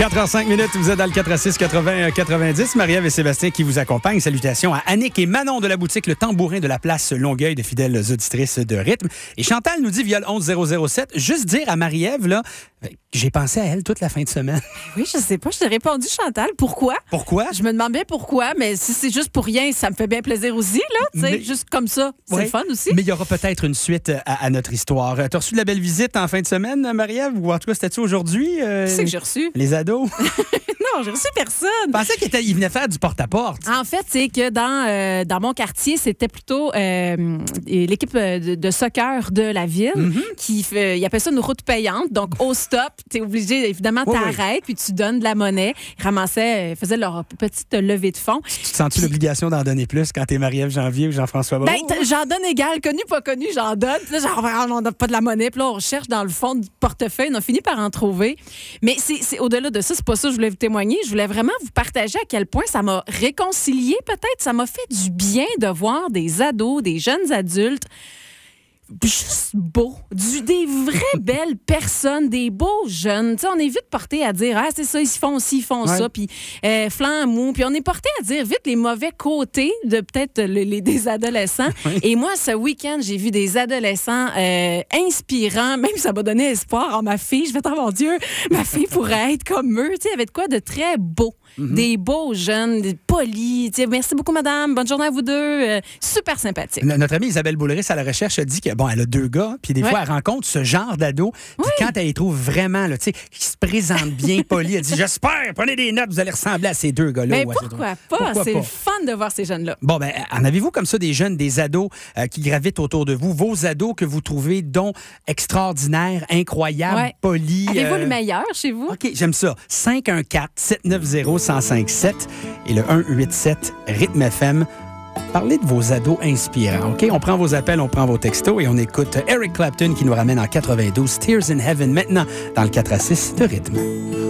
4h05, vous êtes dans le 4 à 6, 80, 90. Marie-Ève et Sébastien qui vous accompagnent. Salutations à Annick et Manon de la boutique Le Tambourin de la place Longueuil, de fidèles auditrices de rythme. Et Chantal nous dit via le 11007, juste dire à Marie-Ève, là, j'ai pensé à elle toute la fin de semaine. Oui, je sais pas. Je t'ai répondu, Chantal. Pourquoi? Pourquoi? Je me demande bien pourquoi, mais si c'est juste pour rien, ça me fait bien plaisir aussi, là. Tu sais, juste comme ça. C'est le fun aussi. Mais il y aura peut-être une suite à notre histoire. T'as reçu de la belle visite en fin de semaine, Marie-Ève? Ou en tout cas, c'était-tu aujourd'hui? C'est que j'ai reçu. Les ados? Non, j'ai reçu personne. Je pensais qu'il venait faire du porte-à-porte. En fait, c'est que dans mon quartier, c'était plutôt l'équipe de soccer de la ville qui fait, ils appellent ça une route payante. Donc, au stop, tu es obligé, évidemment, t'arrêtes puis tu donnes de la monnaie. Ils ramassaient, faisaient leur petite levée de fonds. Tu te sens-tu l'obligation d'en donner plus quand t'es Marie-Ève Janvier ou Jean-François Brault? Ben, j'en donne égal. Connu, pas connu, j'en donne. Puis là, genre, on n'a pas de la monnaie. Puis là, on cherche dans le fond du portefeuille. On a fini par en trouver. Mais c'est au-delà de ça, c'est pas ça que je voulais vous témoigner. Je voulais vraiment vous partager à quel point ça m'a réconcilié, peut-être. Ça m'a fait du bien de voir des ados, des jeunes adultes juste beaux, des vraies belles personnes, des beaux jeunes. Tu sais, on est vite porté à dire « Ah, c'est ça, ils font ci, ils font ça », puis flanc mou. Puis on est porté à dire vite les mauvais côtés de peut-être des adolescents. Et moi, ce week-end, j'ai vu des adolescents inspirants. Même ça m'a donné espoir en ma fille. Je vais dire « Mon Dieu, ma fille pourrait être comme eux. » Tu sais, il y avait de quoi de très beau. Des beaux jeunes, des polis. Tu sais, merci beaucoup, madame. Bonne journée à vous deux. Super sympathique. Notre amie Isabelle Boulris, à la recherche, a dit que, bon, elle a 2 gars, puis des fois, elle rencontre ce genre d'ado. Puis quand elle les trouve vraiment, là, tu sais, qui se présentent bien polis, elle dit « J'espère, prenez des notes, vous allez ressembler à ces 2 gars-là. » Mais pourquoi pas? C'est le fun de voir ces jeunes-là. Bon, ben, en avez-vous comme ça des jeunes, des ados qui gravitent autour de vous? Vos ados que vous trouvez dont extraordinaires, incroyables, polis. Avez-vous le meilleur chez vous? OK, j'aime ça. 514-790-1057 et le 187 Rythme FM. Parlez de vos ados inspirants, OK? On prend vos appels, on prend vos textos et on écoute Eric Clapton qui nous ramène en 92, Tears in Heaven, maintenant dans le 4 à 6 de Rythme.